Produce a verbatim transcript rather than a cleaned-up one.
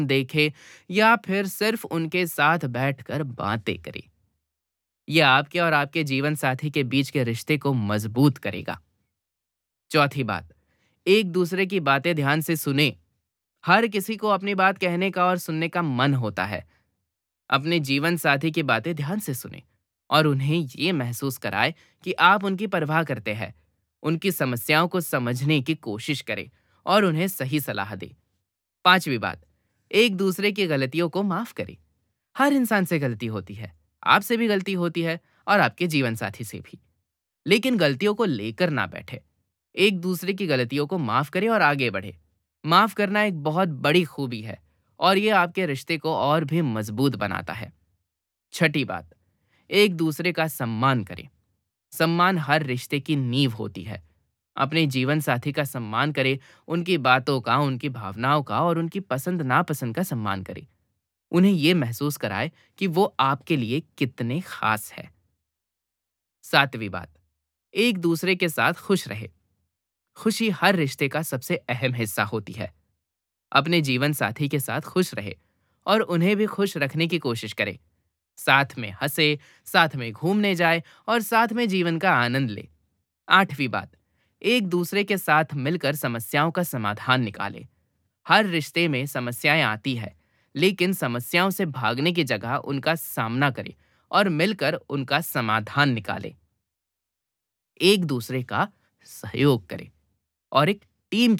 देखे या फिर सिर्फ उनके साथ बैठकर बातें करे। यह आपके और आपके जीवन साथी के बीच के रिश्ते को मजबूत करेगा। चौथी बात, एक दूसरे की बातें ध्यान से सुने। हर किसी को अपनी बात कहने का और सुनने का मन होता है। अपने जीवन साथी की बातें ध्यान से सुने और उन्हें ये महसूस कराए कि आप उनकी परवाह करते हैं। उनकी समस्याओं को समझने की कोशिश करें और उन्हें सही सलाह दें। पांचवी बात, एक दूसरे की गलतियों को माफ करें। हर इंसान से गलती होती है, आपसे भी गलती होती है और आपके जीवन साथी से भी। लेकिन गलतियों को लेकर ना बैठे। एक दूसरे की गलतियों को माफ करें और आगे बढ़े। माफ करना एक बहुत बड़ी खूबी है और ये आपके रिश्ते को और भी मजबूत बनाता है। छठी बात, एक दूसरे का सम्मान करें। सम्मान हर रिश्ते की नींव होती है। अपने जीवन साथी का सम्मान करें, उनकी बातों का, उनकी भावनाओं का और उनकी पसंद नापसंद का सम्मान करें। उन्हें यह महसूस कराए कि वो आपके लिए कितने खास है। सातवीं बात, एक दूसरे के साथ खुश रहे। खुशी हर रिश्ते का सबसे अहम हिस्सा होती है। अपने जीवन साथी के साथ खुश रहे और उन्हें भी खुश रखने की कोशिश करें। साथ में हंसे, साथ में घूमने जाए और साथ में जीवन का आनंद ले। आठवीं बात, एक दूसरे के साथ मिलकर समस्याओं का समाधान निकाले। हर रिश्ते में समस्याएं आती है, लेकिन समस्याओं से भागने की जगह उनका सामना करें और मिलकर उनका समाधान निकाले। एक दूसरे का सहयोग करें और एक टीम